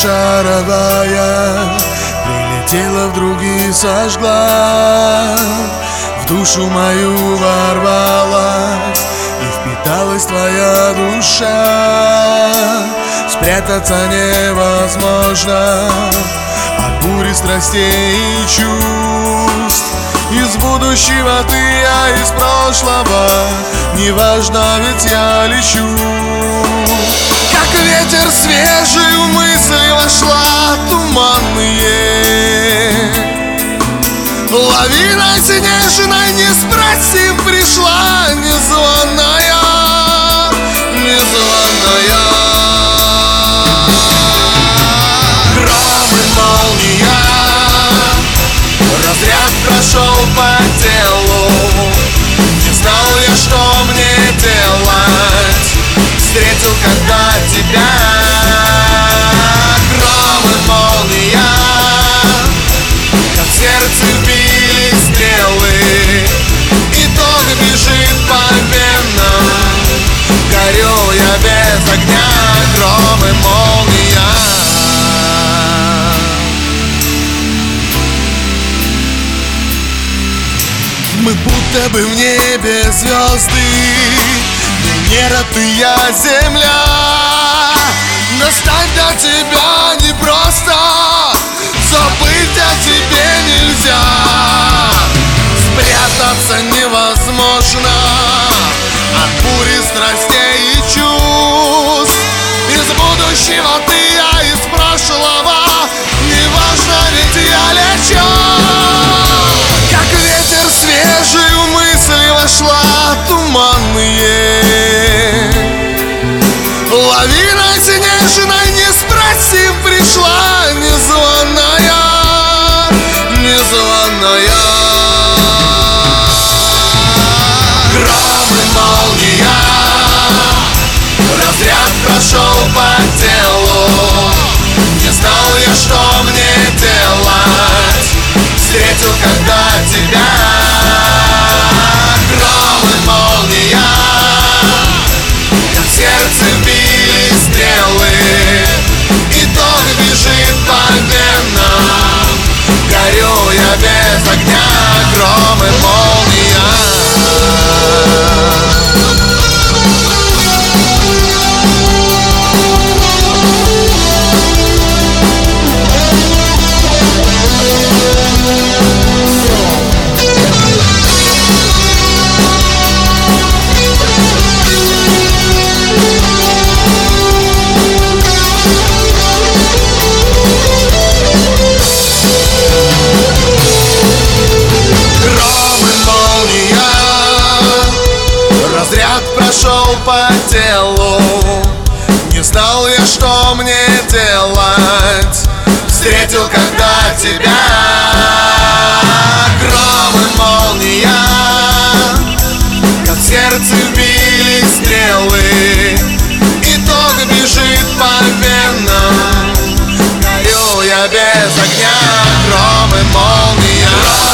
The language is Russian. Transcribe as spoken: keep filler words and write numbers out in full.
шаровая прилетела вдруг и сожгла, в душу мою ворвалась и впиталась твоя душа. Спрятаться невозможно от бури страстей и чувств. Из будущего ты, а из прошлого неважно, ведь я лечу. Как ветер свежий в мысли вошла туманные, лавиной снежной не спросив пришла незваная, незваная. Гром и молния, разряд прошел по телу. Не знал я, что мне делать, встретил когда тебя. Гром и молния, как в сердце вбили стрелы, итог бежит по венам. Горю я без огня, гром и молния. Мы будто бы в небе звезды, Венера, ты, я, земля. Достать до тебя непросто, забыть о тебе нельзя. Спрятаться невозможно от бури страстей и чувств. Из будущего ты, а из прошлого неважно, ведь я лечу. Как ветер свежий в мысли вошла туманные, лавиной снежной не спросив пришла незваная, незваная. Гром и молния, разряд прошел по телу. Не знал я, что мне делать, встретил когда тебя. Гром и молния, как в сердце вбили стрелы, итог бежит по венам. Горю я без огня, гром и молния. Разряд прошел по телу. Не знал я, что мне делать, встретил когда тебя. Гром и молния, как в сердце вбили стрелы, итог бежит по венам. Горю я без огня, гром и молния.